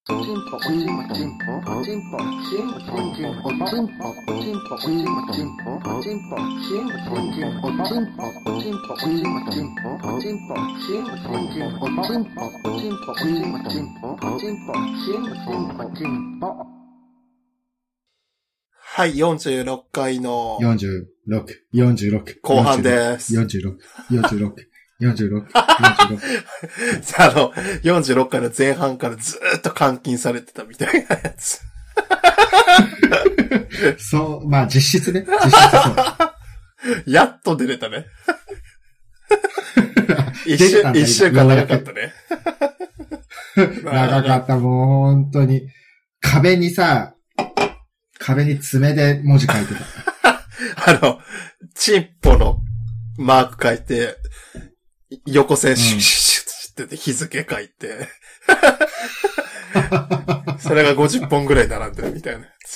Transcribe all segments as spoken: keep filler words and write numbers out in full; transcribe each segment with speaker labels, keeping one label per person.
Speaker 1: はい、よんじゅうろっかいの
Speaker 2: よんじゅうろく、よんじゅうろく。
Speaker 1: 後半です。
Speaker 2: よんじゅうろく、よんじゅうろく、よんじゅうろく、よんじゅうろく。
Speaker 1: あの、よんじゅうろっかいの前半からずーっと監禁されてたみたいなやつ。
Speaker 2: そう、まあ実質ね。実質そう。
Speaker 1: やっと出れたね。一週、一週間長かったね。
Speaker 2: 長かった、もう本当に。壁にさ、壁に爪で文字書いてた。
Speaker 1: あの、チンポのマーク書いて、横線シュッシュッシュッって日付書いて、それがごじゅっぽんぐらい並んでるみたいなやつ。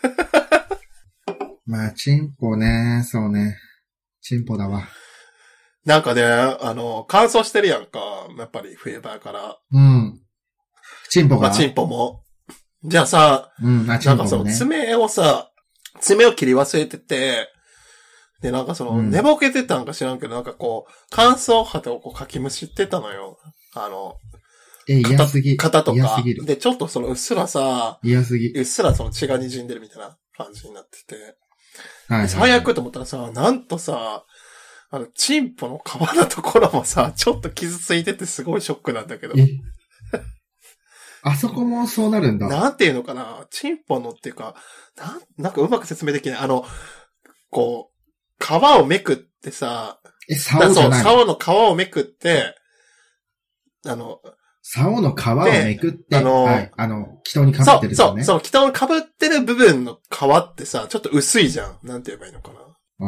Speaker 2: まあ、チンポね、そうね。チンポだわ。
Speaker 1: なんかね、あの、乾燥してるやんか。やっぱり冬場やから。
Speaker 2: うん。チンポが。
Speaker 1: まあ、チンポも。じゃあさ、
Speaker 2: うん、あ、チンポもね。
Speaker 1: なんかその爪をさ、爪を切り忘れてて、で、なんかその、寝ぼけてたんか知らんけど、なんかこう、乾燥肌をこうかきむしってたのよ。あの、
Speaker 2: え、嫌すぎ。
Speaker 1: 肩とか。
Speaker 2: 嫌すぎる。
Speaker 1: で、ちょっとそのうっすらさ、
Speaker 2: 嫌すぎ。
Speaker 1: うっすらその血が滲んでるみたいな感じになってて。
Speaker 2: はい、はい。
Speaker 1: 最悪と思ったらさ、なんとさ、あの、チンポの皮のところもさ、ちょっと傷ついててすごいショックなんだけど。
Speaker 2: えあそこもそうなるんだ。
Speaker 1: なんていうのかな、チンポのっていうか、なん、なんかうまく説明できない。あの、こう、皮をめくってさ、
Speaker 2: え、竿じゃない
Speaker 1: そう、竿の皮をめくって、あの、
Speaker 2: 竿の皮をめくって、
Speaker 1: あの、
Speaker 2: はい、あの、祈祷に被ってる
Speaker 1: そう、
Speaker 2: ね。
Speaker 1: そう、そう、祈祷に被ってる部分の皮ってさ、ちょっと薄いじゃん。なんて言えばいいのかな。
Speaker 2: うん。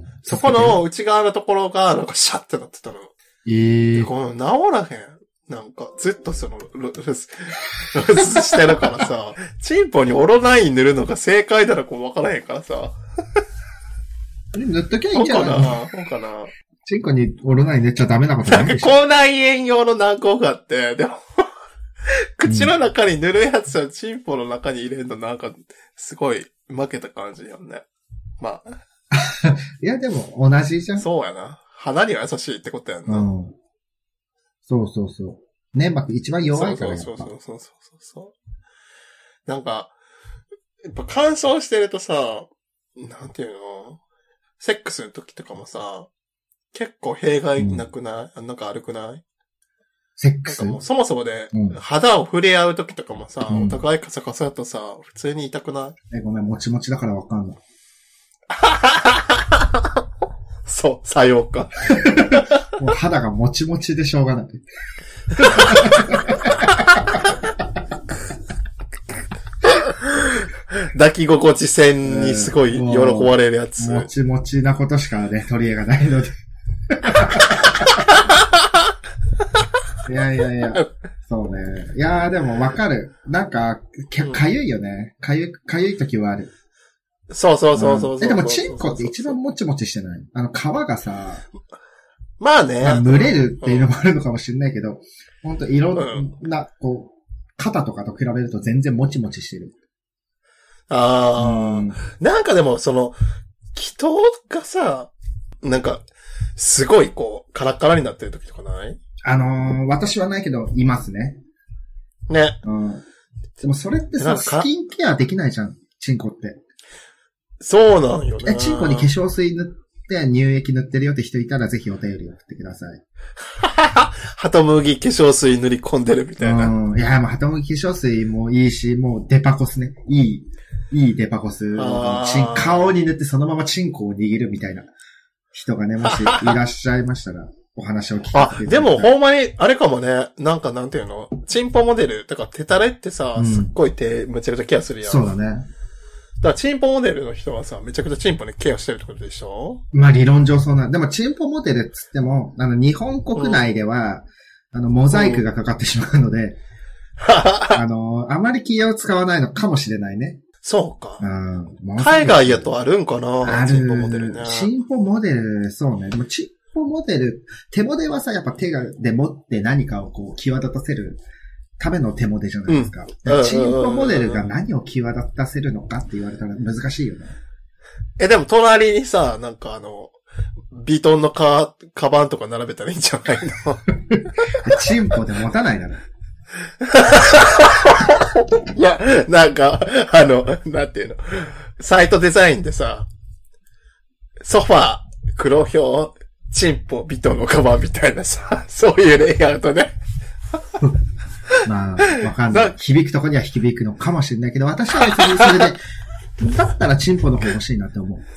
Speaker 1: そこの内側のところが、なんかシャッてなってたの。
Speaker 2: ええー。
Speaker 1: この治らへん。なんか、ずっとその、ロス、ロスしてるからさ、チンポにオロナイン塗るのが正解だらこう分からへんからさ。
Speaker 2: 塗っときゃいいんじゃないの？
Speaker 1: そうかな。
Speaker 2: チンコにオロナイン塗っちゃダメなことないでしょ。
Speaker 1: 口内炎用の軟膏があって、でも、口の中に塗るやつはチンポの中に入れるのなんか、すごい負けた感じよね。まあ。
Speaker 2: いや、でも同じじゃん。
Speaker 1: そうやな。鼻には優しいってことやんな。
Speaker 2: うん。そうそうそう。粘膜一番弱いからやっぱ。
Speaker 1: そうそうそうそうそうそう。なんか、やっぱ乾燥してるとさ、なんていうの？セックスの時とかもさ、結構弊害なくない？うん、なんか悪くない？
Speaker 2: セックス？
Speaker 1: なんかもうそもそもで、肌を触れ合う時とかもさ、うん、お互いカサカサだとさ、普通に痛くない？
Speaker 2: え、ごめん、もちもちだからわかんない。
Speaker 1: そう、さようか。
Speaker 2: もう肌がもちもちでしょうがない。
Speaker 1: 抱き心地線にすごい喜ばれるやつ。
Speaker 2: えー、もちもちなことしかね、取り柄がないので。いやいやいや、そうね。いやーでもわかる。なんか、かゆいよね。かゆい、かゆい時はある。
Speaker 1: そうそうそうそうそう。
Speaker 2: え、でもチンコって一番もちもちしてない？あの皮がさ、
Speaker 1: まあね。
Speaker 2: まあ、蒸れるっていうのもあるのかもしれないけど、ほんといろんな、こう、肩とかと比べると全然もちもちしてる。
Speaker 1: ああ、うん、なんかでもその、祈祷がさ、なんか、すごいこう、カラッカラになってる時とかない？
Speaker 2: あのー、私はないけど、いますね。
Speaker 1: ね。
Speaker 2: うん。でもそれってさ、スキンケアできないじゃん、チンコって。
Speaker 1: そうなんよね。
Speaker 2: え、チンコに化粧水塗って乳液塗ってるよって人いたらぜひお便り送ってください。
Speaker 1: ハトムギ化粧水塗り込んでるみたいな。
Speaker 2: うん。いや、もうハトムギ化粧水もいいし、もうデパコスね。いい、いいデパコスをチン、顔に塗ってそのままチンコを握るみたいな人がね、もしいらっしゃいましたら、お話を聞いてください。
Speaker 1: あ、でもほんまに、あれかもね、なんかなんていうの、チンポモデル、だから手タレってさ、うん、すっごい手、むちゃくちゃケアするやん。
Speaker 2: そうだね。
Speaker 1: だからチンポモデルの人はさ、めちゃくちゃチンポにケアしてるってことでしょ？
Speaker 2: まあ理論上そうなん。でもチンポモデルっつっても、あの日本国内では、うん、あのモザイクがかかってしまうので、うん、あの、あまり気を使わないのかもしれないね。
Speaker 1: そうか。
Speaker 2: うん、
Speaker 1: 海外やとあるんかな？
Speaker 2: ある。
Speaker 1: チンポモデルね。
Speaker 2: チンポモデル、そうね。でもチンポモデル、手モデはさ、やっぱ手がで持って何かをこう際立たせるための手モデじゃないですか。うん、チンポモデルが何を際立たせるのかって言われたら難しいよね。
Speaker 1: え、でも隣にさ、なんかあの、ビトンのカカバンとか並べたらいいんじゃないの？
Speaker 2: チンポで持たないだろ。
Speaker 1: いや、なんか、あの、なんていうの。サイトデザインでさ、ソファー、黒表、チンポ、ビトンのカバンみたいなさ、そういうレイアウトね。
Speaker 2: まあ、わかんない。響くとこには響くのかもしれないけど、私は別にそれで、だったらチンポの方欲しいなって思う。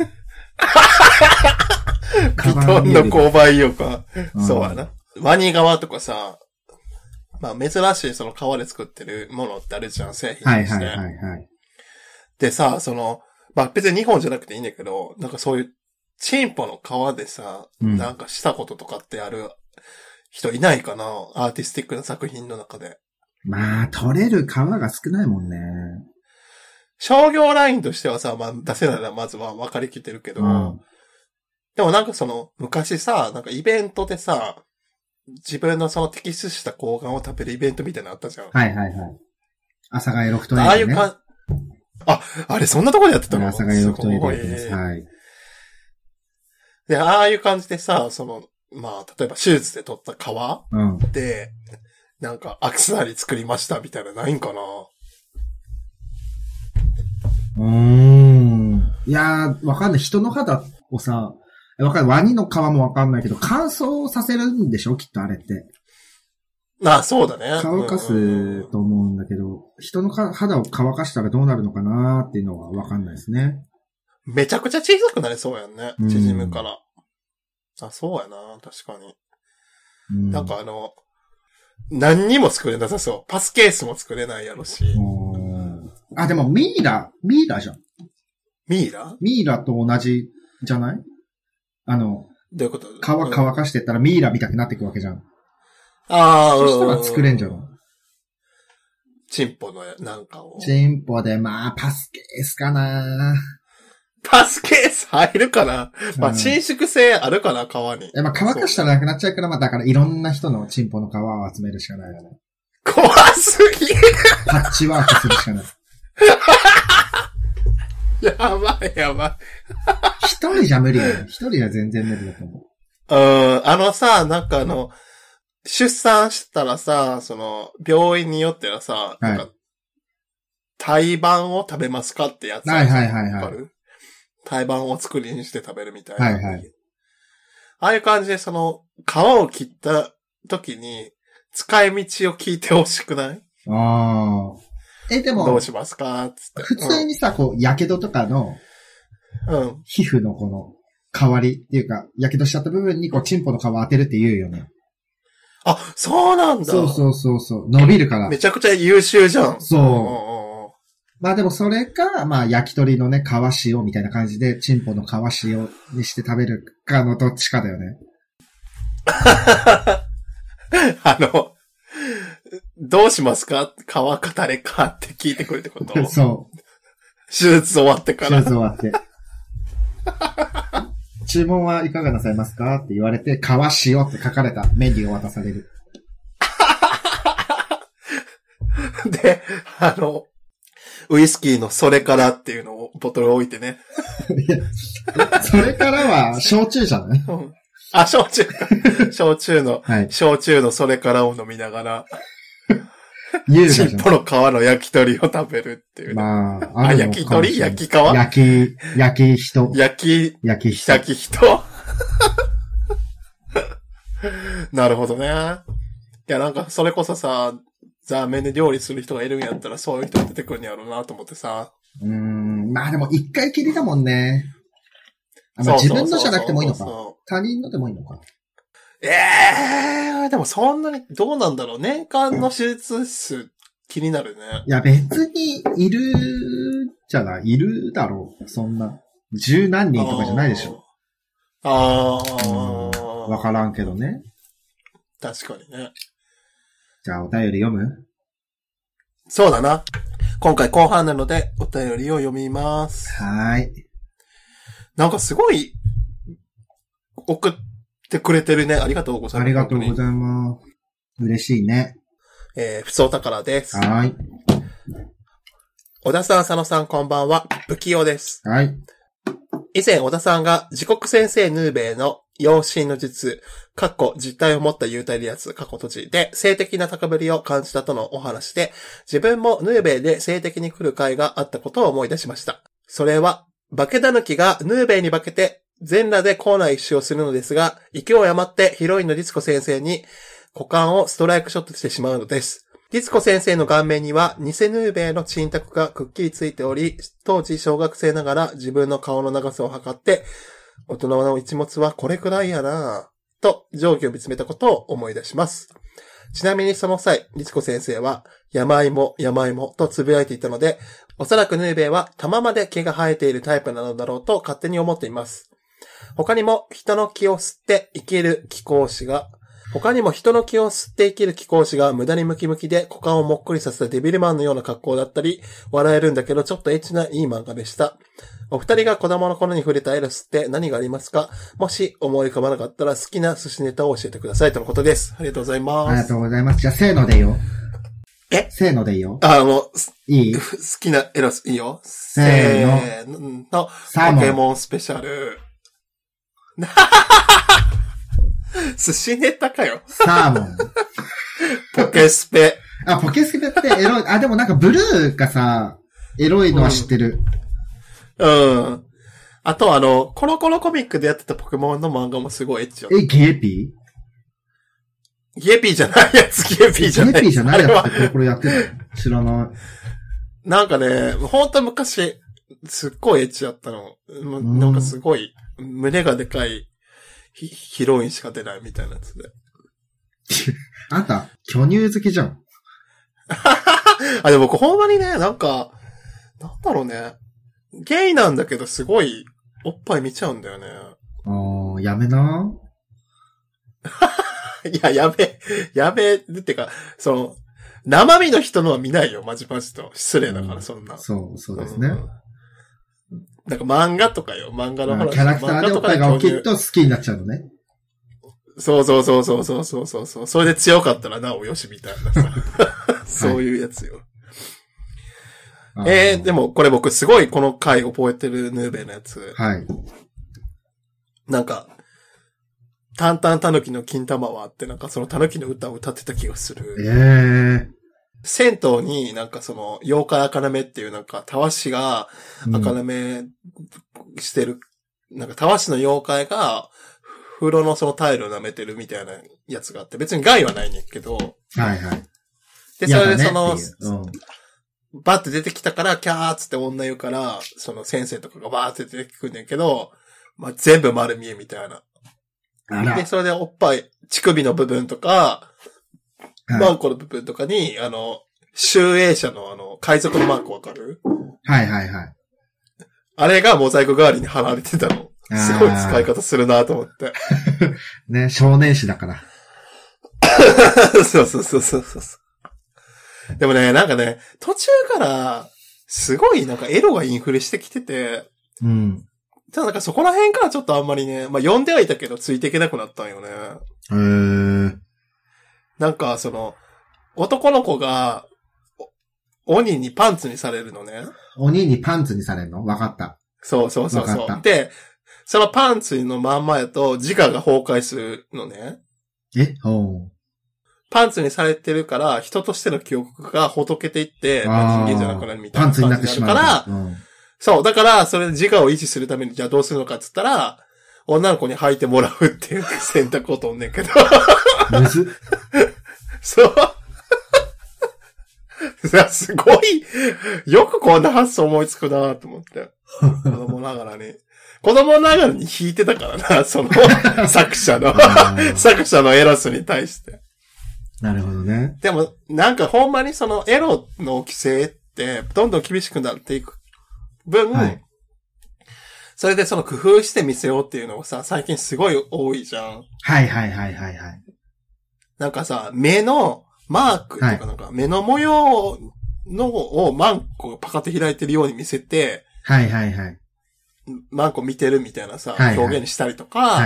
Speaker 1: ビトンの購買意欲は、そうやな。ワニ革とかさ、まあ珍しいその革で作ってるものってあるじゃん、製品として。
Speaker 2: はいはいはいはい。
Speaker 1: でさ、その、まあ別に日本じゃなくていいんだけど、なんかそういうチンポの革でさ、うん、なんかしたこととかってある人いないかな、アーティスティックな作品の中で。
Speaker 2: まあ、取れる革が少ないもんね。
Speaker 1: 商業ラインとしてはさ、まあ出せないのはまずは分かりきってるけど、うん、でもなんかその、昔さ、なんかイベントでさ、自分のその摘出した睾丸を食べるイベントみたいなのあったじゃん。
Speaker 2: はいはいはい。阿佐ヶ谷ロフトエイト、ね。
Speaker 1: ああいうか、あ、あれそんなところでやってたの？
Speaker 2: 阿佐ヶ谷ロフトエイトやってます。はい。
Speaker 1: で、ああいう感じでさ、その、まあ、例えば手術で取った皮、うん、で、なんかアクセサリー作りましたみたいなないんかな？
Speaker 2: うーん。いやー、わかんない。人の肌をさ、わかんない。ワニの皮もわかんないけど、乾燥させるんでしょきっとあれって。
Speaker 1: ああ、そうだね。
Speaker 2: 乾かすと思うんだけど、うんうんうん、人の肌を乾かしたらどうなるのかなーっていうのはわかんないですね。
Speaker 1: めちゃくちゃ小さくなりそうやんね。縮むから。あ、そうやな。確かに。うん、なんかあの、何にも作れなさそう。パスケースも作れないやろし。
Speaker 2: あ、でもミイラ、ミイラじゃん。
Speaker 1: ミイラ？
Speaker 2: ミイラと同じじゃない？あの、
Speaker 1: どういうこと？
Speaker 2: 皮乾かしてったらミイラみたくなっていくわけじゃん。
Speaker 1: ああ、
Speaker 2: そしたら作れんじゃん。
Speaker 1: チンポのなんかを。
Speaker 2: チンポで、まあ、パスケースかな。
Speaker 1: パスケース入るかな、うん、まあ、伸縮性あるかな、皮に。
Speaker 2: え、まあ、乾かしたらなくなっちゃうから、まあ、だからいろんな人のチンポの皮を集めるしかないよね。
Speaker 1: 怖すぎる。
Speaker 2: パッチワークするしかない。
Speaker 1: やばいやばい。
Speaker 2: 一人じゃ無理よね。一人じゃ全然無理だと思う。
Speaker 1: うん、あのさ、なんかあの、出産したらさ、その、病院によってはさ、はい、なんか、胎盤を食べますかってやつ。
Speaker 2: はいはいはいはい。
Speaker 1: 胎盤を作りにして食べるみたいな。
Speaker 2: はいはい。
Speaker 1: ああいう感じでその、皮を切った時に、使い道を聞いてほしくない？
Speaker 2: ああ。え、でも、
Speaker 1: どうしますかつって。
Speaker 2: 普通にさ、うん、こう、やけどとかの、
Speaker 1: うん。
Speaker 2: 皮膚のこの、代わりっていうか、やけどしちゃった部分にこう、チンポの皮当てるって言うよね。
Speaker 1: あ、そうなんだ。
Speaker 2: そうそうそうそう。伸びるから。
Speaker 1: めちゃくちゃ優秀じゃん。
Speaker 2: そう。うんうんうん、まあでもそれか、まあ焼き鳥のね、皮塩みたいな感じで、チンポの皮塩にして食べるかのどっちかだよね。
Speaker 1: あの、どうしますか？皮かタレかって聞いてくるってこと
Speaker 2: そう。
Speaker 1: 手術終わってから。
Speaker 2: 手術終わって。注文はいかがなさいますかって言われて、皮塩って書かれたメニューを渡される。
Speaker 1: で、あの、ウイスキーのそれからっていうのをボトル置いてね。
Speaker 2: いや、それからは焼酎じゃない？
Speaker 1: うん、あ、焼酎か。焼酎の、はい、焼酎のそれからを飲みながら、チンポの皮の焼き鳥を食べるっていう。
Speaker 2: まあ、
Speaker 1: あ、あ焼き鳥？焼き皮？
Speaker 2: 焼き、焼き人。
Speaker 1: 焼き、
Speaker 2: 焼き人。
Speaker 1: 焼き人なるほどね。いや、なんか、それこそさ、ザーメンで料理する人がいるんやったら、そういう人が出てくるんやろうなと思ってさ。
Speaker 2: うーん、まあでも一回きりだもんね。あ、まあ、自分のじゃなくてもいいのか。他人のでもいいのか。
Speaker 1: ええー、でもそんなに、どうなんだろう。年間の手術数、気になるね。
Speaker 2: いや、別に、いる、じゃない、いるだろう。そんな。十何人とかじゃないでしょ。
Speaker 1: ああ。
Speaker 2: わからんけどね。
Speaker 1: 確かにね。
Speaker 2: じゃあ、お便り読む？
Speaker 1: そうだな。今回後半なので、お便りを読みます。
Speaker 2: はーい。
Speaker 1: なんかすごい、送ってくれてるね。ありがとうございます。
Speaker 2: ありがとうございます。嬉しいね。
Speaker 1: えー、ふつおたからです。
Speaker 2: はい。
Speaker 1: 小田さん、佐野さん、こんばんは。不器用です。
Speaker 2: はい。
Speaker 1: 以前、小田さんが、自国先生ヌーベイの養親の術、かっこ実体を持った幽体離脱、かっこ閉じで、性的な高ぶりを感じたとのお話で、自分もヌーベイで性的に来る会があったことを思い出しました。それは、化け狸がヌーベイに化けて、全裸でコーナー一周をするのですが、勢い余ってヒロインの律子先生に股間をストライクショットしてしまうのです。律子先生の顔面には偽ヌーベイの沈託がくっきりついており、当時小学生ながら自分の顔の長さを測って、大人の一物はこれくらいやなぁ、と定規を見つめたことを思い出します。ちなみにその際、律子先生は、山芋、山芋と呟いていたので、おそらくヌーベイは玉まで毛が生えているタイプなのだろうと勝手に思っています。他にも人の気を吸って生きる貴公子が、他にも人の気を吸って生きる貴公子が無駄にムキムキで股間をもっこりさせたデビルマンのような格好だったり、笑えるんだけどちょっとエッチないい漫画でした。お二人が子供の頃に触れたエロスって何がありますか？もし思い浮かばなかったら好きな寿司ネタを教えてくださいとのことです。ありがとうございます。
Speaker 2: ありがとうございます。じゃあ、せーのでいいよ。
Speaker 1: え
Speaker 2: せーのでいいよ。
Speaker 1: あ、もう、
Speaker 2: いい？
Speaker 1: 好きなエロス、いいよ。
Speaker 2: せーの。
Speaker 1: の、ポケモンスペシャル。寿司ネタかよ。
Speaker 2: サーモン。
Speaker 1: ポケスペ。
Speaker 2: あ、ポケスペってエロい。あ、でもなんかブルーがさ、エロいのは知ってる。
Speaker 1: うん。うん、あとあの、コロコロコミックでやってたポケモンの漫画もすごいエッチよ。
Speaker 2: え、ゲーピ
Speaker 1: ーゲーピーじゃないやつ、ゲーピーじゃない。
Speaker 2: ゲーピーじゃないやつってコロコロやってた。知らない。
Speaker 1: なんかね、ほんと昔、すっごいエッチだったの。うん、なんかすごい、胸がでかいヒ、ヒロインしか出ないみたいなやつで。
Speaker 2: あんた、巨乳好きじゃん。
Speaker 1: あ、でも僕ほんまにね、なんか、なんだろうね。ゲイなんだけどすごいおっぱい見ちゃうんだよね。
Speaker 2: あー、やめな。
Speaker 1: いや、やべ、やべ、ってか、その、生身の人のは見ないよ、マジマジと。失礼だから、そんな。
Speaker 2: そう、そうですね。うん、
Speaker 1: なんか漫画とかよ、漫画の話。
Speaker 2: キャラクターでおっぱいが大きいと好きになっちゃうのね。
Speaker 1: そうそうそうそうそうそうそうそう。それで強かったらなおよしみたいなさ。そういうやつよ。はい、えー、でもこれ僕すごいこの回覚えてるヌーベイのやつ。
Speaker 2: はい。
Speaker 1: なんか、タンタンタヌキの金玉はあってなんかそのタヌキの歌を歌ってた気がする。
Speaker 2: ええー。
Speaker 1: 銭湯になんかその妖怪赤なめっていうなんかたわしが赤なめしてる、うん、なんかたわしの妖怪が風呂のそのタイルを舐めてるみたいなやつがあって別に害はないねんけど。
Speaker 2: はいはい。
Speaker 1: で、それでその、うん、バッて出てきたからキャーっつって女言うからその先生とかがバーって出てくるんだけど、まあ、全部丸見えみたいな。で、それでおっぱい、乳首の部分とか、マンコの部分とかに、あの、集英社のあの、海賊のマークわかる？
Speaker 2: はいはいはい。
Speaker 1: あれがモザイク代わりに貼られてたの。すごい使い方するなと思って。
Speaker 2: ね、少年誌だから。
Speaker 1: そうそうそうそうそう。でもね、なんかね、途中から、すごいなんかエロがインフレしてきてて、
Speaker 2: うん。
Speaker 1: ただなんかそこら辺からちょっとあんまりね、まあ読んではいたけどついていけなくなったんよね。
Speaker 2: へー。
Speaker 1: なんかその、男の子が、鬼にパンツにされるのね。
Speaker 2: 鬼にパンツにされるの？わかった。
Speaker 1: そうそうそうそう。で、そのパンツのまんまやと自我が崩壊するのね。
Speaker 2: え？おう。
Speaker 1: パンツにされてるから、人としての記憶がほどけていって、まあ、人間じゃなくなるみたいな。
Speaker 2: パンツになってしまうから、
Speaker 1: うん、そう、だから、それで自我を維持するために、じゃあどうするのかって言ったら、女の子に履いてもらうっていう選択を取んねんけど。
Speaker 2: むず
Speaker 1: そう。すごい、よくこんな発想思いつくなと思って。子供ながらに。子供ながらに弾いてたからな、その、作者の、作者のエロスに対して。
Speaker 2: なるほどね。
Speaker 1: でも、なんかほんまにそのエロの規制って、どんどん厳しくなっていく分、はい、それでその工夫して見せようっていうのがさ、最近すごい多いじゃん。
Speaker 2: はいはいはいはいはい。
Speaker 1: なんかさ、目のマークとかなんか、目の模様のをマンコがパカって開いてるように見せて、
Speaker 2: はいはいはい。
Speaker 1: マンコ見てるみたいなさ、はいはい、表現したりとか、はい、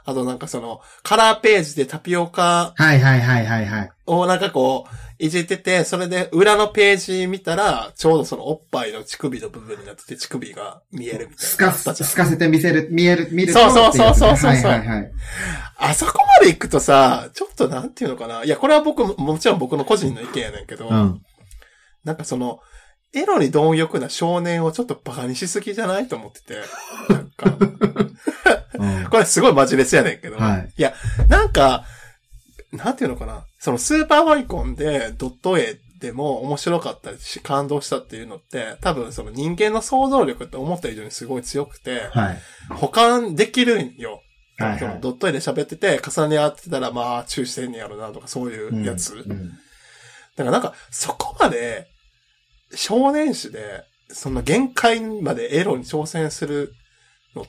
Speaker 1: あとなんかその、カラーページでタピオカ
Speaker 2: はいはいはいはいはい。
Speaker 1: をなんかこう、いじってて、それで裏のページ見たら、ちょうどそのおっぱいの乳首の部分になってて、乳首が見えるみたいな。
Speaker 2: すかす、すかせて見せる、見える、見ると、
Speaker 1: そうそうそうそうそう。
Speaker 2: はいはいはい。
Speaker 1: あそこまで行くとさ、ちょっとなんていうのかな。いや、これは僕も、もちろん僕の個人の意見やねんけど、うん、なんかその、エロに貪欲な少年をちょっとバカにしすぎじゃないと思ってて。なんか、うん、これすごいマジレスやねんけど。はい、いや、なんか、なんていうのかな。そのスーパーファミコンでドット A でも面白かったし感動したっていうのって、多分その人間の想像力って思った以上にすごい強くて、はい、保管できるんよ。はいはい、そのドット A で喋ってて重ね合ってたらまあチューしてんねやろなとかそういうやつ。うんうん、だからなんかそこまで少年誌でそんな限界までエロに挑戦するのって、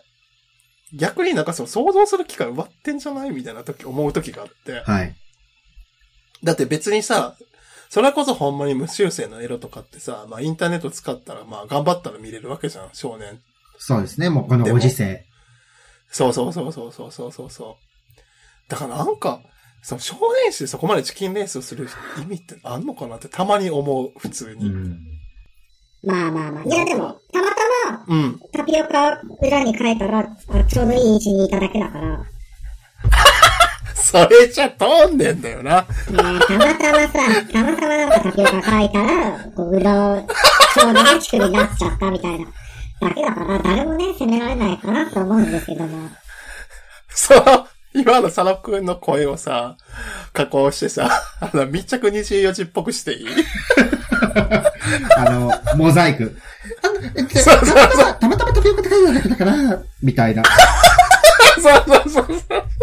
Speaker 1: 逆になんかその想像する機会奪ってんじゃないみたいな時、思う時があって。はい。だって別にさ、それこそほんまに無修正のエロとかってさ、まあインターネット使ったらまあ頑張ったら見れるわけじゃん、少年。
Speaker 2: そうですね、もうこのご時世。
Speaker 1: そうそうそうそうそうそうそうそう。だからなんか、その少年誌でそこまでチキンレースをする意味ってあんのかなってたまに思う、普通に。うん、
Speaker 3: まあまあまあ。いやでも、たまたま、うん。タピオカ裏に書いたら、あちょうどいい位置にいただけだから。
Speaker 1: それじゃ通んねんだよな。
Speaker 3: ねたまたまさ、たまたまなんかタピオカ書いたら、こう裏を、ちょうどね、乳首になっちゃったみたいな。だけだから、誰もね、責められないかなと思うんですけども。
Speaker 1: そう。今の佐野くんの声をさ、加工してさ、あの、密着にじゅうよじっぽくしていい
Speaker 2: あの、モザイク。そうそうそう。たまたまタピオカって書いてあるだけだから、みたいな。
Speaker 1: そうそうそうそう。想像する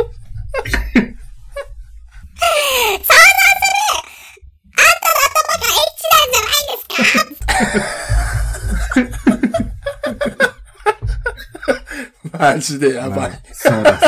Speaker 3: あんたの頭がエッチなんじゃないですか
Speaker 1: マジでやばい。
Speaker 2: そうです。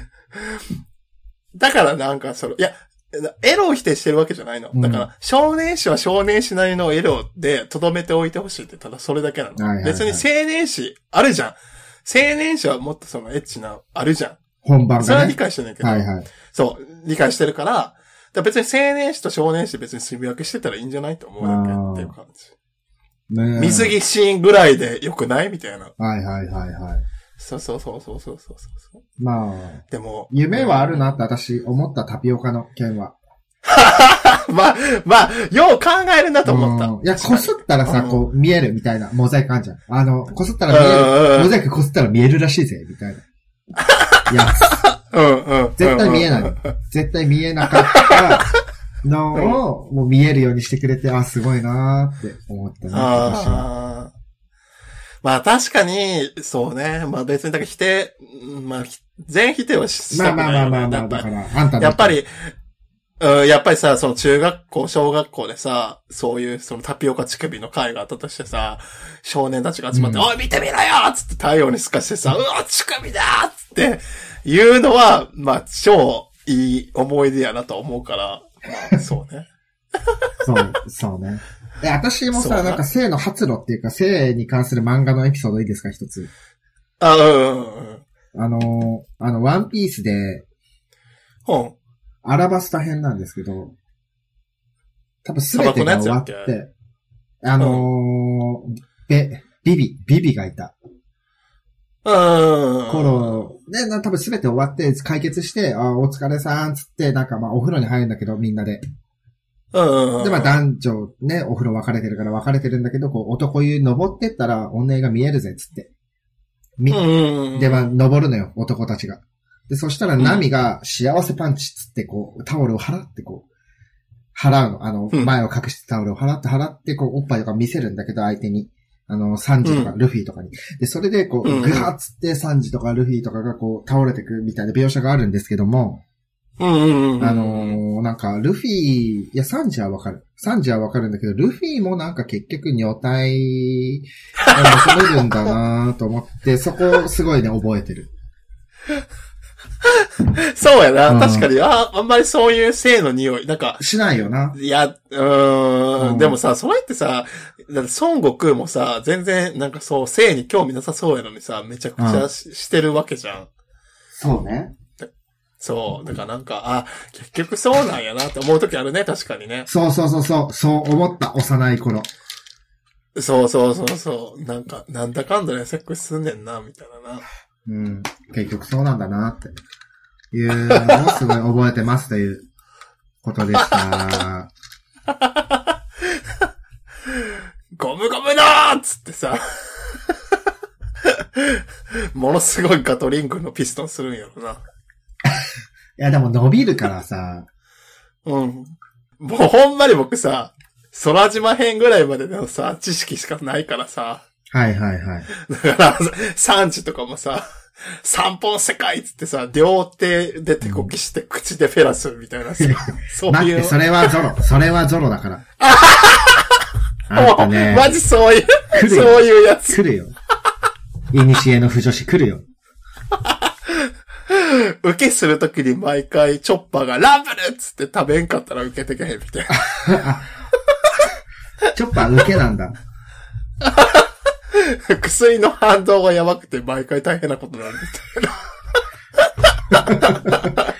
Speaker 1: だからなんかその、いや、エロを否定してるわけじゃないの。だから、少年誌は少年誌なりのエロで留めておいてほしいって、ただそれだけなの。はいはいはい、別に青年誌、あるじゃん。青年誌はもっとそのエッチな、あるじゃん。
Speaker 2: 本番がね。
Speaker 1: それは理解してないけど。
Speaker 2: はいはい。
Speaker 1: そう、理解してるから、だから別に青年誌と少年誌別に住み分けしてたらいいんじゃないと思うだけっていう感じ。ね、水着シーンぐらいで良くないみたいな。
Speaker 2: はいはいはいはい。
Speaker 1: そうそうそうそうそうそうそう。
Speaker 2: まあ。
Speaker 1: でも。
Speaker 2: 夢はあるなって私思ったタピオカの件は。
Speaker 1: まあ、まあ、よう考えるなと思った。
Speaker 2: いや、こすったらさ、こう見えるみたいなモザイクあんじゃん。あの、こすったら見える。モザイクこすったら見えるらしいぜ、みたいな。やつ。
Speaker 1: うんうん。
Speaker 2: 絶対見えない。絶対見えなかったのを、もう見えるようにしてくれて、あ、すごいなーって思ったね、私は。
Speaker 1: まあ確かに、そうね。まあ別にだから否定、まあ全否定はしたくない、ね。
Speaker 2: まあまあまあまあ、だから、あんた
Speaker 1: やっぱり、うん、やっぱりさ、その中学校、小学校でさ、そういうそのタピオカ乳首の会があったとしてさ、少年たちが集まって、うん、おい見てみろよつって太陽に透かしてさ、うわ乳首だつって言うのは、まあ超いい思い出やなと思うから、まあそうね。
Speaker 2: そう、そうね。え、私もさ、なんか性の発露っていうか、性に関する漫画のエピソードいいですか、一つ。
Speaker 1: あ、うんうんうん。
Speaker 2: あの、あの、ワンピースで、
Speaker 1: うん。
Speaker 2: アラバスタ編なんですけど、多分すべてが終わって、あのー、べ、ビビ、ビビがいた。
Speaker 1: うん。
Speaker 2: 頃、ね、多分すべて終わって解決して、あ、お疲れさんつって、なんかまあお風呂に入るんだけど、みんなで。
Speaker 1: うん。
Speaker 2: で、まあ男女ね、お風呂分かれてるから分かれてるんだけど、こう男湯登ってったら女湯が見えるぜ、つって。み、
Speaker 1: うん。
Speaker 2: で、まあ登るのよ、男たちが。で、そしたらナミが幸せパンチつってこう、タオルを払ってこう、払うの。あの、前を隠してタオルを払って払って、こう、おっぱいとか見せるんだけど、相手に。あの、サンジとかルフィとかに。で、それでこう、グハッつってサンジとかルフィとかがこう、倒れてくみたいな描写があるんですけども、
Speaker 1: うんうんうん、
Speaker 2: あのー、なんか、ルフィ、いや、サンジはわかる。サンジはわかるんだけど、ルフィもなんか結局女体を求めるんだなと思って、そこをすごいね、覚えてる。
Speaker 1: そうやな、うん。確かに、あ、あんまりそういう性の匂い、なんか。
Speaker 2: しないよな。
Speaker 1: いや、うーん、うん。でもさ、それってさ、だって孫悟空もさ、全然なんかそう、性に興味なさそうやのにさ、めちゃくちゃし,、うん、してるわけじゃん。
Speaker 2: そうね。
Speaker 1: そう。だからなんか、あ、結局そうなんやなって思うときあるね、確かにね。
Speaker 2: そうそうそうそう、そう思った、幼い頃。
Speaker 1: そうそうそうそう。なんか、なんだかんだね、セックスすんねんな、みたいなな。
Speaker 2: うん。結局そうなんだな、っていうのをすごい覚えてますということでした。
Speaker 1: ゴムゴムだーっつってさ。ものすごいガトリングのピストンするんやろな。
Speaker 2: いやでも伸びるからさ。
Speaker 1: うん。もうほんまに僕さ、空島編ぐらいまでのさ、知識しかないからさ。
Speaker 2: はいはいはい。
Speaker 1: だから、産地とかもさ、三本世界っつってさ、両手で手こきして口でフェラスみたいなさ、そういう。
Speaker 2: 待って、それはゾロ。それはゾロだから。
Speaker 1: あんたね。マジそういう、そういうやつ。
Speaker 2: 来るよ。いにしえの不女子来るよ。
Speaker 1: 受けするときに毎回チョッパーがランブルっつって食べんかったら受けてけへんみたいな。
Speaker 2: チョッパー受けなんだ。
Speaker 1: 薬の反動がやばくて毎回大変なことになるみたいな。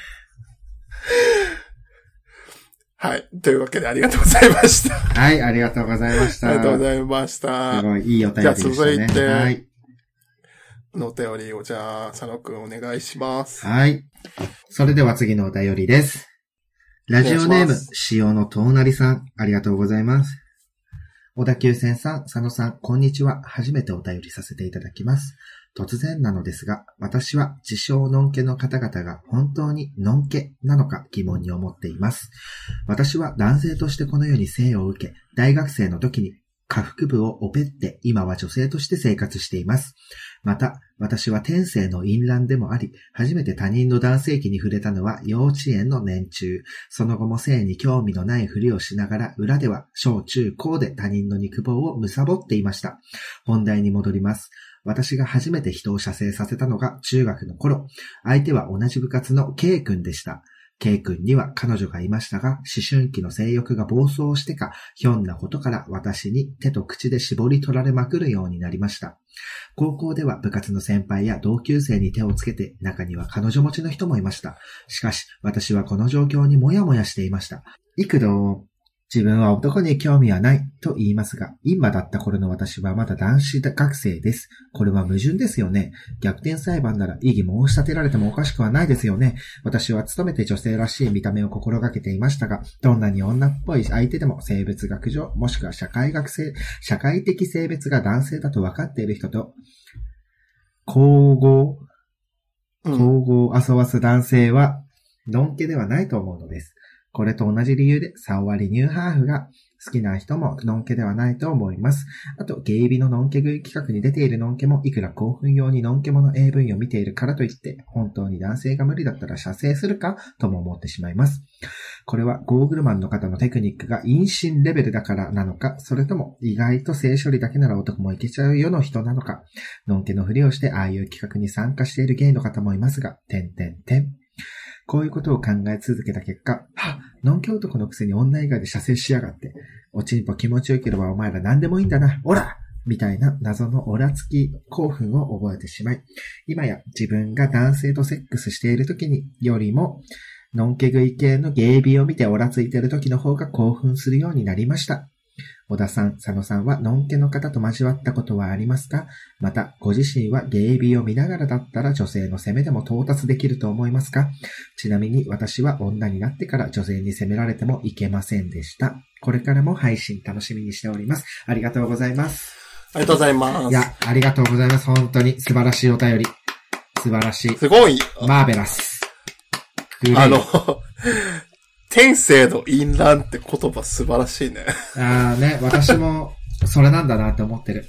Speaker 1: はい。というわけでありがとうございました。
Speaker 2: はい、ありがとうございました。
Speaker 1: ありがとうございました。
Speaker 2: すごいいいお便りでしたね。
Speaker 1: じゃあ続いて、
Speaker 2: はい。
Speaker 1: のお便りをじゃあ、佐野くんお願いします。
Speaker 2: はい。それでは次のお便りです。ラジオネーム、塩のとうなりさん、ありがとうございます。小田急線さん、佐野さん、こんにちは。初めてお便りさせていただきます。突然なのですが、私は自称ノンケの方々が本当にノンケなのか疑問に思っています。私は男性としてこの世に生を受け、大学生の時に下腹部をオペって今は女性として生活しています。また、私は天性の淫乱でもあり、初めて他人の男性器に触れたのは幼稚園の年中。その後も性に興味のないふりをしながら、裏では小中高で他人の肉棒を貪っていました。本題に戻ります。私が初めて人を射精させたのが中学の頃。相手は同じ部活の K 君でした。K 君には彼女がいましたが、思春期の性欲が暴走してか、ひょんなことから私に手と口で絞り取られまくるようになりました。高校では部活の先輩や同級生に手をつけて、中には彼女持ちの人もいました。しかし、私はこの状況にもやもやしていました。幾度、自分は男に興味はないと言いますが、今だった頃の私はまだ男子学生です。これは矛盾ですよね。逆転裁判なら異議申し立てられてもおかしくはないですよね。私は努めて女性らしい見た目を心がけていましたが、どんなに女っぽい相手でも生物学上、もしくは社会学性、社会的性別が男性だと分かっている人と、交互、交互を遊ばす男性は、のんけではないと思うのです。これと同じ理由でさん割ニューハーフが好きな人ものんけではないと思います。あと、ゲイビののんけ食い企画に出ているのんけもいくら興奮用にのんけもの エーブイ を見ているからといって、本当に男性が無理だったら射精するかとも思ってしまいます。これはゴーグルマンの方のテクニックが陰唇レベルだからなのか、それとも意外と性処理だけなら男もいけちゃうよの人なのか、のんけのふりをしてああいう企画に参加しているゲイの方もいますが、てんてんてん。こういうことを考え続けた結果、はっ、のんけ男のくせに女以外で射精しやがって、おちんぽ気持ちよければお前ら何でもいいんだな、オラみたいな謎のオラつき興奮を覚えてしまい、今や自分が男性とセックスしている時によりも、のんけ食い系のゲイビを見てオラついている時の方が興奮するようになりました。小田さん、佐野さんはのんけの方と交わったことはありますか？また、ご自身はゲイビを見ながらだったら女性の攻めでも到達できると思いますか？ちなみに私は女になってから女性に攻められてもいけませんでした。これからも配信楽しみにしております。ありがとうございます。
Speaker 1: ありがとうございます。
Speaker 2: いや、ありがとうございます。本当に素晴らしいお便り。素晴らしい。
Speaker 1: すごい。
Speaker 2: マーベラス。
Speaker 1: あの、天性の淫乱って言葉素晴らしいね。
Speaker 2: ああね、私もそれなんだなって思ってる。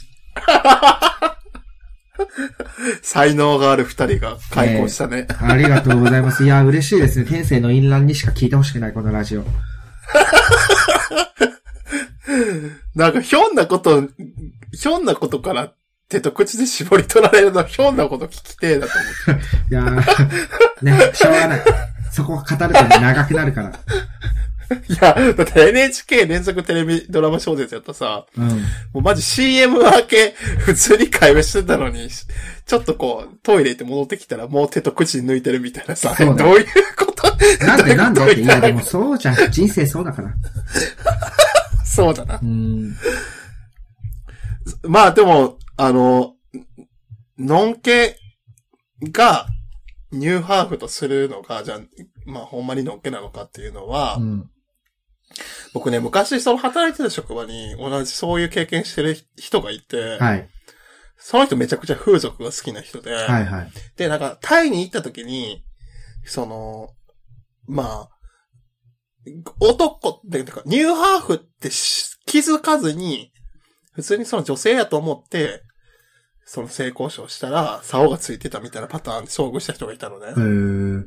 Speaker 1: 才能がある二人が開口したね、
Speaker 2: えー。ありがとうございます。いや、嬉しいですね。天性の淫乱にしか聞いてほしくない、このラジオ。
Speaker 1: なんかひょんなこと、ひょんなことから手と口で絞り取られるのひょんなこと聞きてえだと思って。
Speaker 2: いやー、ね、しょうがない。そこを語ると長くなるから。
Speaker 1: いや、だって エヌエイチケー 連続テレビドラマ小説やったさ、
Speaker 2: うん。
Speaker 1: もうマジ シーエム 明け、普通に会話してたのに、ちょっとこう、トイレ行って戻ってきたらもう手と口抜いてるみたいなさ、
Speaker 2: そうだ
Speaker 1: どういうこと
Speaker 2: なんでなんでって、いやでも
Speaker 1: う
Speaker 2: そうじゃん。人生そうだから。
Speaker 1: そうだな。
Speaker 2: うん。
Speaker 1: まあでも、あの、のんけがニューハーフとするのが、じゃあ、まあほんまにのんけなのかっていうのは、
Speaker 2: うん、
Speaker 1: 僕ね、昔その働いてた職場に同じそういう経験してる人がいて、
Speaker 2: はい。
Speaker 1: その人めちゃくちゃ風俗が好きな人で、
Speaker 2: はいはい。
Speaker 1: で、なんか、タイに行った時に、その、まあ、男って、かニューハーフって気づかずに、普通にその女性やと思って、その性交渉したら、竿がついてたみたいなパターンで遭遇した人がいたのね。
Speaker 2: へー。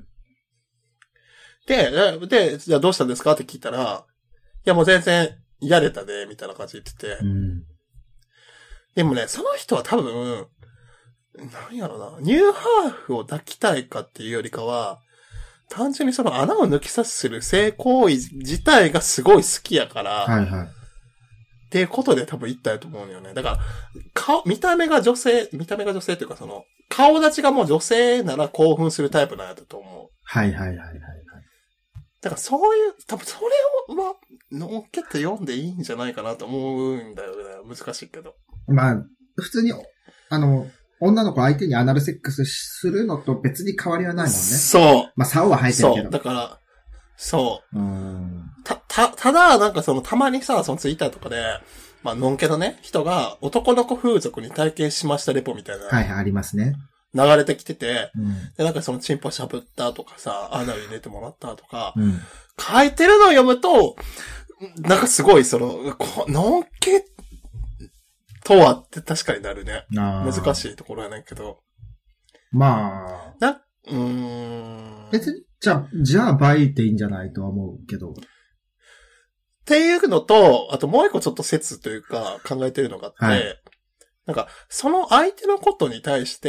Speaker 1: で、で、じゃあどうしたんですかって聞いたら、いやもう全然やれたで、みたいな感じで言ってて。
Speaker 2: うん、
Speaker 1: でもね、その人は多分、なんやろな、ニューハーフを抱きたいかっていうよりかは、単純にその穴を抜き差しする性行為自体がすごい好きやから、
Speaker 2: はいはい。
Speaker 1: っていうことで多分言ったやと思うのよね。だから、顔、見た目が女性、見た目が女性っていうかその、顔立ちがもう女性なら興奮するタイプなんやったと思う。
Speaker 2: はいはいはいはいはい。
Speaker 1: だからそういう、多分それを、は、のっけて読んでいいんじゃないかなと思うんだよね。難しいけど。
Speaker 2: まあ、普通に、あの、女の子相手にアナルセックスするのと別に変わりはないもんね。
Speaker 1: そう。
Speaker 2: まあ、竿は生えてるけど。
Speaker 1: そう。だから、そう。
Speaker 2: うーん。
Speaker 1: た、た、ただ、なんかその、たまにさ、そのツイッターとかで、まあ、のんけのね、人が、男の子風俗に体験しましたレポみたいな。
Speaker 2: はいはい、ありますね。
Speaker 1: 流れてきてて、
Speaker 2: うん、
Speaker 1: で、なんかそのチンポしゃぶったとかさ、アナル入れてもらったとか、
Speaker 2: うん、
Speaker 1: 書いてるのを読むと、なんかすごいその、このんけとはって確かになるね。難しいところやねんけど。
Speaker 2: まあ。
Speaker 1: な、うーん。
Speaker 2: 別に、じゃあ、じゃあバイでいいんじゃないとは思うけど。
Speaker 1: っていうのと、あともう一個ちょっと説というか考えてるのがあって、はい、なんか、その相手のことに対して、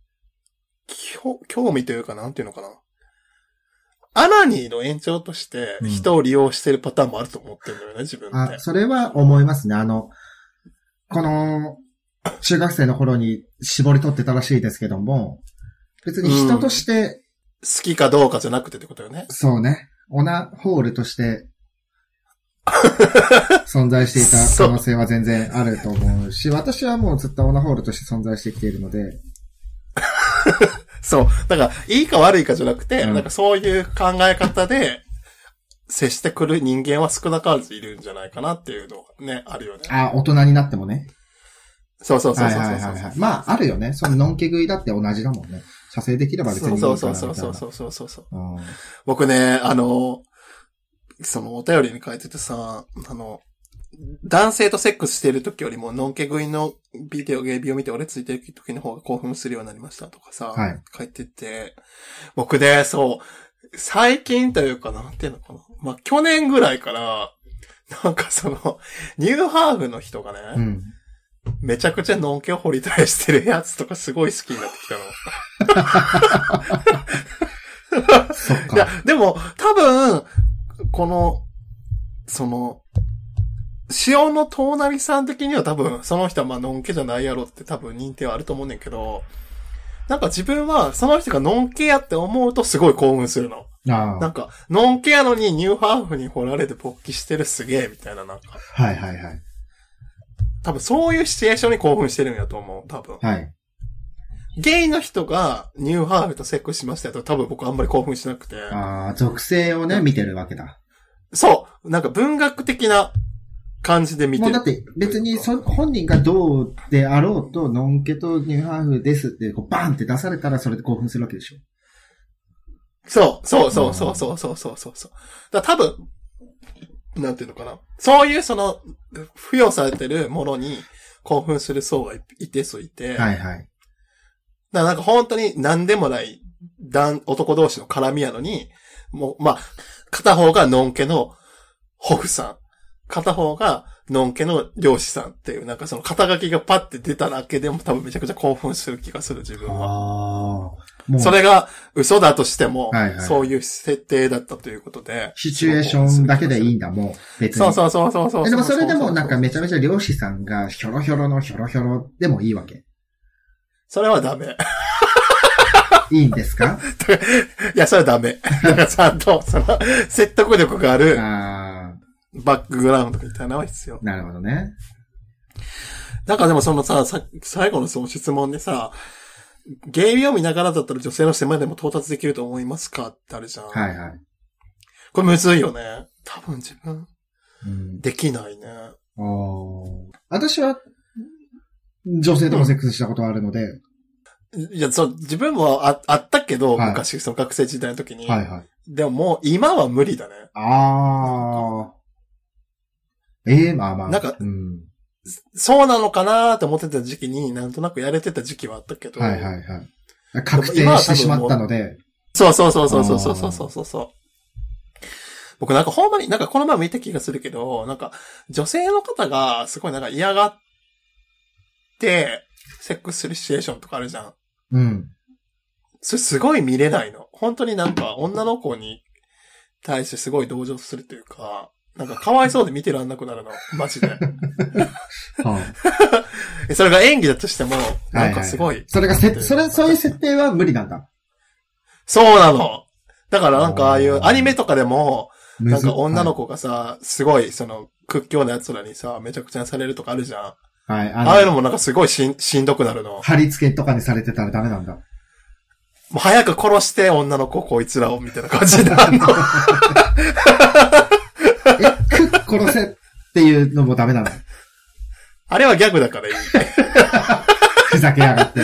Speaker 1: 興味というかなんていうのかな。アナニーの延長として人を利用してるパターンもあると思ってるんだよね、うん、自分って。
Speaker 2: あ、それは思いますね。あの、この、中学生の頃に絞り取ってたらしいですけども、別に人として、うん、
Speaker 1: 好きかどうかじゃなくてってことよね。
Speaker 2: そうね。オナホールとして存在していた可能性は全然あると思うし、私はもうずっとオナホールとして存在してきているので。
Speaker 1: そう。だから、いいか悪いかじゃなくて、うん、なんかそういう考え方で接してくる人間は少なからずいるんじゃないかなっていうのがね、あるよね。
Speaker 2: あ、大人になってもね。
Speaker 1: そうそうそうそうそう。
Speaker 2: はいはいはいはい。まあ、あるよね。そののんけ食いだって同じだもんね。射精できれば別にいいからみたいな。
Speaker 1: そうそうそうそうそうそう。うん、僕ね、あの、そのお便りに書いててさ、あの、男性とセックスしている時よりも、のんけ食いのビデオ、ゲイビを見て俺ついてる時の方が興奮するようになりましたとかさ、はい、書いてて、僕ね、そう、最近というかなんていうのかな。まあ、去年ぐらいから、なんかその、ニューハーフの人がね、うん、めちゃくちゃのんけを掘りたいしてるやつとかすごい好きになってきたの。そっか。いや、でも、多分、この、その、塩の遠成さん的には多分、その人はまあ、のんけじゃないやろって多分認定はあると思うねんけど、なんか自分は、その人がのんけやって思うとすごい興奮するの。あなんか、のんけやのにニューハーフに掘られて勃起してるすげえ、みたいななんか。
Speaker 2: はいはいはい。
Speaker 1: 多分そういうシチュエーションに興奮してるんやと思う、多分。はい。ゲイの人がニューハーフとセックスしましたと多分僕あんまり興奮しなくて。
Speaker 2: ああ、属性をね、見てるわけだ。
Speaker 1: そう。なんか文学的な感じで見てる。
Speaker 2: もうだって別にそ本人がどうであろうと、のんけとニューハーフですってこうバーンって出されたらそれで興奮するわけでしょ。
Speaker 1: そう、そうそうそうそうそうそうそうそう。だから多分、なんていうのかな。そういうその、付与されてるものに興奮する層が一定数いて。はいはい。だからなんか本当に何でもない男同士の絡みやのに、もう、まあ、片方がのんけのホフさん。片方がのんけの漁師さんっていう、なんかその肩書きがパッて出ただけでも多分めちゃくちゃ興奮する気がする自分は。あ
Speaker 2: もう
Speaker 1: それが嘘だとしても、
Speaker 2: はいはい
Speaker 1: そういう設定だったということで。
Speaker 2: シチュエーションだけでいいんだ、もう。別に。
Speaker 1: そうそうそうそうそう。
Speaker 2: えでもそれでもなんかめちゃめちゃ漁師さんがひょろひょろのひょろひょろでもいいわけ。
Speaker 1: それはダメ。
Speaker 2: いいんですか？
Speaker 1: いや、それはダメ。ちゃんと、その、説得力がある、
Speaker 2: あ
Speaker 1: バックグラウンドみたいなのは必要。
Speaker 2: なるほどね。
Speaker 1: なんかでもそのさ、さ最後のその質問でさ、ゲイビーを見ながらだったら女性の視点までも到達できると思いますかってあるじゃん。
Speaker 2: はいはい。
Speaker 1: これむずいよね。多分自分、
Speaker 2: うん、
Speaker 1: できないね。
Speaker 2: 私は、女性ともセックスしたことあるので。
Speaker 1: うん、いや、そう、自分もああったけど、
Speaker 2: はい、
Speaker 1: 昔、その学生時代の時に。
Speaker 2: はいはい。
Speaker 1: でももう今は無理だね。
Speaker 2: ああ。ええー、まあまあ。
Speaker 1: なんか、
Speaker 2: うん、
Speaker 1: そうなのかなーって思ってた時期になんとなくやれてた時期はあったけど。
Speaker 2: はいはいはい。確定してしまったので。
Speaker 1: そうそうそうそうそうそうそうそうそう。僕なんかほんまに、なんかこの前見た気がするけど、なんか女性の方がすごいなんか嫌がって、セックスするシチュエーションとかあるじゃん。
Speaker 2: うん。
Speaker 1: それすごい見れないの。本当になんか女の子に対してすごい同情するというか、なんかかわいそうで見てらんなくなるの。マジで。はあ、それが演技だとしても、なんかすごい。はいはい、
Speaker 2: それがせ、それ、そういう設定は無理なんだ。
Speaker 1: そうなの。だからなんかああいうアニメとかでも、なんか女の子がさ、はい、すごいその屈強な奴らにさ、めちゃくちゃにされるとかあるじゃん。はい。あ, ああいうのもなんかすごいしん、しんどくなるの。
Speaker 2: 貼り付けとかにされてたらダメなんだ。
Speaker 1: もう早く殺して女の子こいつらをみたいな感じになるの。
Speaker 2: え、くっ殺せっていうのもダメなの？
Speaker 1: あれはギャグだからいい。
Speaker 2: ふざけやがって。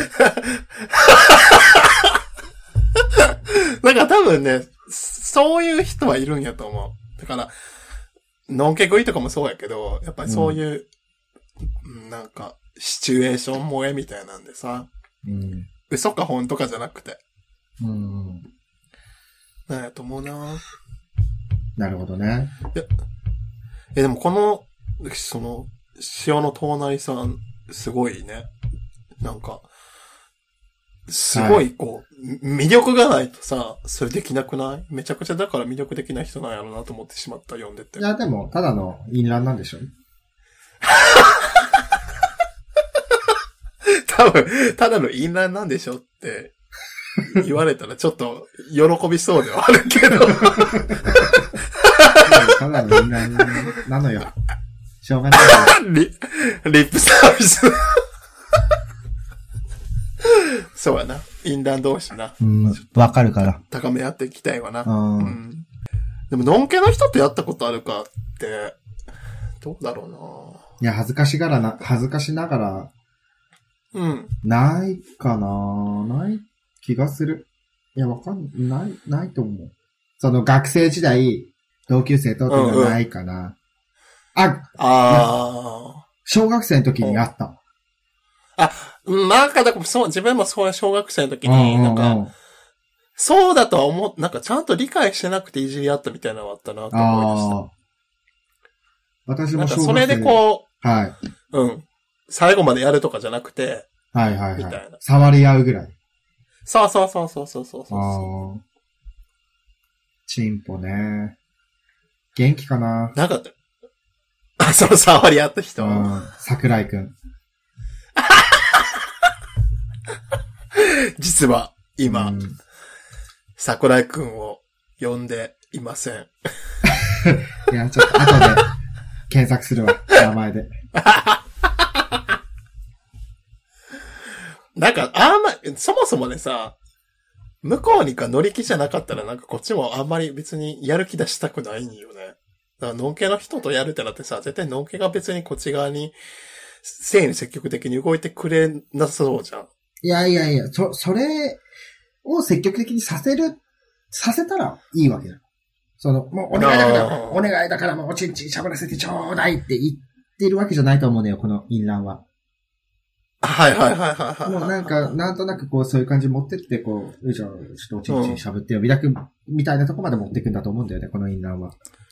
Speaker 1: なんか多分ね、そういう人はいるんやと思う。だから、のんけ食いとかもそうやけど、やっぱりそういう、うん、なんか、シチュエーション萌えみたいなんでさ、うん、嘘か本とかじゃなくて。うん。なんやと思うな。
Speaker 2: なるほどね。
Speaker 1: いや、え、でもこの、その、塩の隣さん、すごいね。なんか、すごい、こう、はい、魅力がないとさ、それできなくない？めちゃくちゃだから魅力的な人なんやろうなと思ってしまった、読んでて。
Speaker 2: いや、でも、ただの淫乱なんでしょ？
Speaker 1: 多分、ただの淫乱なんでしょって言われたらちょっと喜びそうではあるけど。
Speaker 2: ただの淫乱なのよ。しょうがない。
Speaker 1: リ、リップサービス。そうやな。淫乱同士な。
Speaker 2: うん、わかるから。
Speaker 1: 高め合っていきたいわな。うん。でも、のんけの人とやったことあるかって、どうだろうな。
Speaker 2: いや、恥ずかしがらな、恥ずかしながら、
Speaker 1: うん。
Speaker 2: ないかな。ない気がする。いや、わかんない、ないと思う。その学生時代、同級生とっていうのはないかな。うんうん、あ、ああ。小学生の時にあった。
Speaker 1: あ、なんか、だからそう、自分もそう、小学生の時に、なんか、うんうんうん、そうだとは思う、なんかちゃんと理解してなくていじり合ったみたいなのがあったなと思いました。
Speaker 2: 私も小学生。
Speaker 1: なんかそれでこ
Speaker 2: う、はい。
Speaker 1: うん。最後までやるとかじゃなくて、
Speaker 2: はいはいはい。
Speaker 1: みたいな。
Speaker 2: 触り合うぐらい。
Speaker 1: そうそうそうそうそうそうそう。
Speaker 2: ああ。チンポね。元気かな？
Speaker 1: なんか、あ、その触り合った人。
Speaker 2: うん。桜井くん。
Speaker 1: 実は、今、うん、桜井くんを呼んでいません。
Speaker 2: いや、ちょっと後で検索するわ。名前で。
Speaker 1: なんか、あんま、そもそもねさ、向こうにか乗り気じゃなかったらなんかこっちもあんまり別にやる気出したくないんよね。だから、のんけの人とやるってなってさ、絶対のんけが別にこっち側に、性に積極的に動いてくれなさそうじゃん。
Speaker 2: いやいやいや、そ、それを積極的にさせる、させたらいいわけだ。その、もうお願いだから、お願いだからもうおちんちんしゃぶらせてちょうだいって言ってるわけじゃないと思うのよ、この淫乱は。
Speaker 1: はいはいはいはいはい。
Speaker 2: もうなんか、なんとなくこう、そういう感じ持ってって、こう、じゃあ、ちょっとおちんちんしゃぶってよ、みたく、みたいなとこまで持っていくんだと思うんだよね、この淫乱は。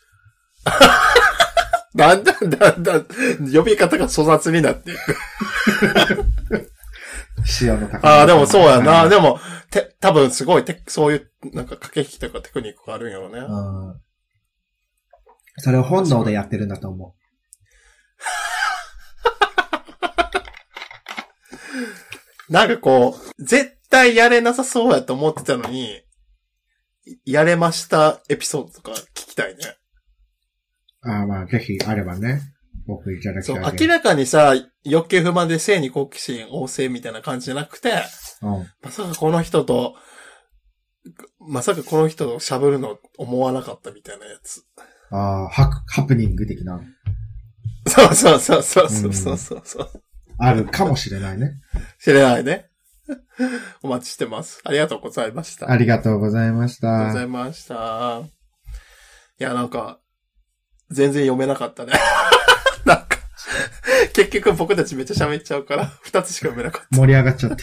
Speaker 1: だんだんだんだん、呼び方が粗雑になっていく。
Speaker 2: 塩の高
Speaker 1: ああ、でもそうやな。
Speaker 2: はい
Speaker 1: でも、て、多分すごいて、そういう、なんか駆け引きとかテクニックがあるんやろね。
Speaker 2: うん。それを本能でやってるんだと思
Speaker 1: う。なんかこう、絶対やれなさそうやと思ってたのに、やれましたエピソードとか聞きたいね。
Speaker 2: ああ、まあ、ぜひあればね。僕いただきた
Speaker 1: そ、
Speaker 2: いう
Speaker 1: 明らかにさ、欲求不満で性に好奇心旺盛みたいな感じじゃなくて、
Speaker 2: うん。
Speaker 1: まさかこの人と、まさかこの人と喋るの思わなかったみたいなやつ。
Speaker 2: ああ、ハク、ハプニング的な。
Speaker 1: そうそうそうそうそうそうそうそう。
Speaker 2: あるかもしれないね。
Speaker 1: 知れないね。お待ちしてます。ありがとうございました。
Speaker 2: ありがとうございまし
Speaker 1: ありがとうござ
Speaker 2: た。
Speaker 1: いました。いや、なんか、全然読めなかったね。なんか、結局僕たちめっちゃ喋っちゃうから、二つしか読めなかった。
Speaker 2: 盛り上がっちゃって。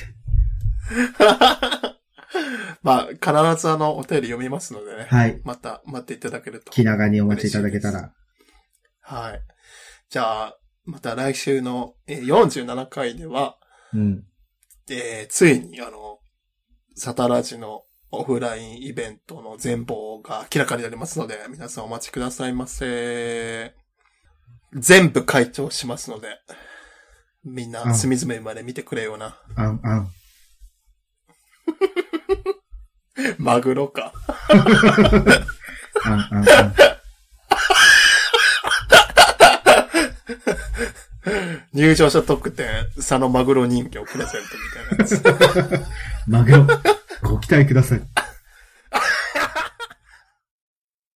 Speaker 1: まあ、必ずあの、お便り読みますのでね。
Speaker 2: はい。
Speaker 1: また、待っていただけると。
Speaker 2: 気長にお待ちいただけたら。
Speaker 1: はい。じゃあ、また来週のえーよんじゅうななかいでは、
Speaker 2: うん。
Speaker 1: えーついにあの、サタラジのオフラインイベントの全貌が明らかになりますので、皆さんお待ちくださいませ。全部開帳しますので、みんな隅々まで見てくれよな。
Speaker 2: あん、あん。
Speaker 1: マグロか。
Speaker 2: あん、あん、あん。
Speaker 1: 入場者特典、佐野マグロ人形プレゼントみたいなやつ。
Speaker 2: マグロ、ご期待ください。